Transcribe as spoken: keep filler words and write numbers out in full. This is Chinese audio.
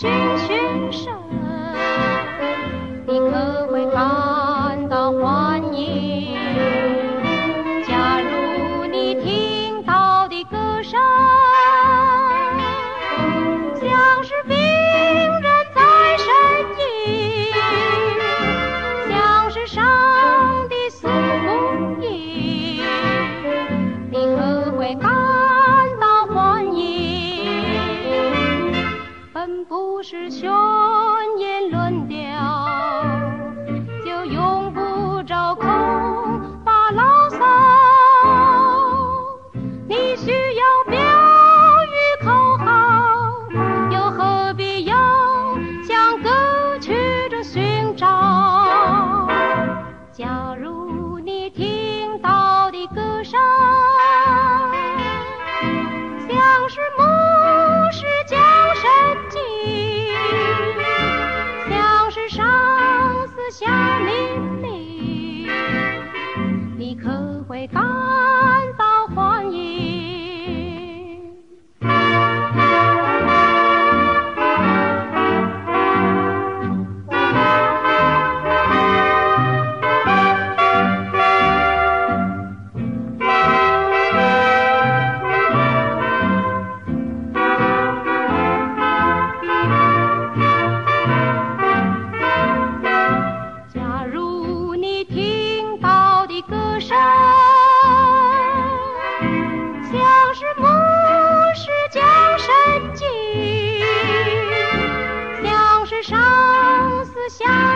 寻寻声，你可会感到欢迎？假如你听到的歌声，像是病人在呻吟，像是上帝诉福音，你可会感到欢迎？本不是宣言论调，就用不着空发牢骚。你需要标语口号，又何必要向歌曲中寻找？假如你听到的歌声，像是牧师讲圣经，像是上司下命令，你可会感到欢迎？假如你听到的歌声，像是牧师讲圣经，像是上司下